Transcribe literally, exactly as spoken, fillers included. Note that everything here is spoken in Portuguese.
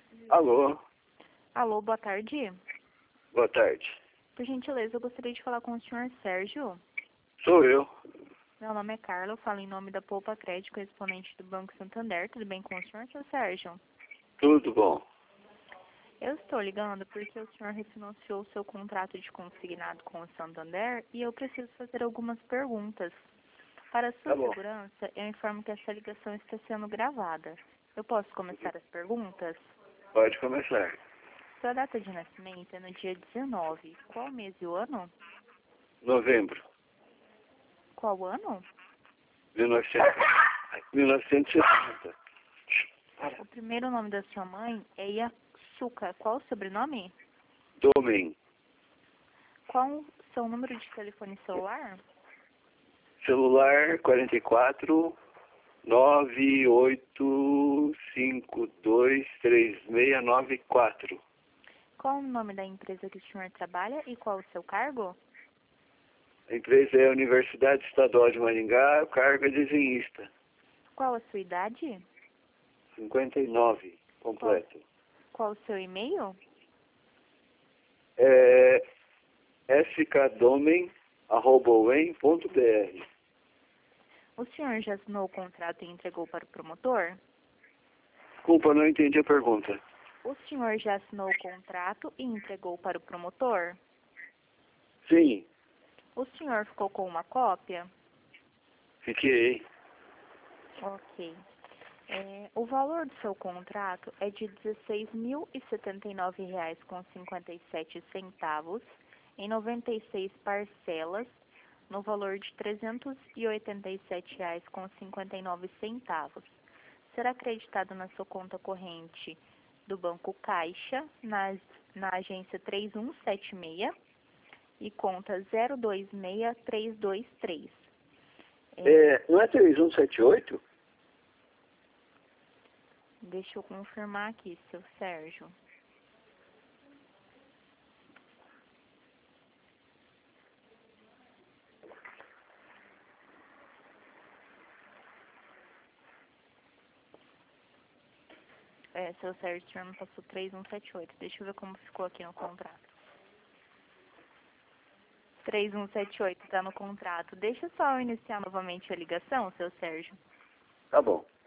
Alô, Alô, boa tarde. boa tarde. Por gentileza, eu gostaria de falar com o senhor Sérgio. Sou eu. Meu nome é Carla, eu falo em nome da Poupa Crédito, correspondente do Banco Santander. Tudo bem com o senhor, seu Sérgio? Tudo bom? Eu estou ligando porque o senhor refinanciou o seu contrato de consignado com o Santander e eu preciso fazer algumas perguntas. Para a sua Tá bom. segurança, eu informo que essa ligação está sendo gravada. Eu posso começar as perguntas? Pode começar. Sua data de nascimento é no dia dezenove. Qual mês e o ano? Novembro, Qual ano? mil e novecentos, mil novecentos e sessenta. O primeiro nome da sua mãe é Yasuka. Qual o sobrenome? Domen, Qual o seu número de telefone celular? celular quarenta e quatro, nove oito cinco dois três seis nove quatro. Qual o nome da empresa que o senhor trabalha e qual o seu cargo? A empresa é a Universidade Estadual de Maringá, o cargo é desenhista. Qual a sua idade? cinquenta e nove, completo. Qual o seu e-mail? É skdomen arroba uem ponto br. O senhor já assinou o contrato e entregou para o promotor? Desculpa, não entendi a pergunta. O senhor já assinou o contrato e entregou para o promotor? Sim, O senhor ficou com uma cópia? fiquei. Ok. É, o valor do seu contrato é de dezesseis mil e setenta e nove reais com cinquenta e sete centavos em noventa e seis parcelas no valor de trezentos e oitenta e sete reais com cinquenta e nove centavos. Será acreditado na sua conta corrente do Banco Caixa, na, na agência três um sete seis e conta zero dois seis três dois três. É, É, não é três um sete oito? deixa eu confirmar aqui, seu Sérgio. É, seu Sérgio, o senhor me passou três um sete oito. Deixa eu ver como ficou aqui no contrato. três um sete oito está no contrato. Deixa só eu iniciar novamente a ligação, seu Sérgio. Tá bom.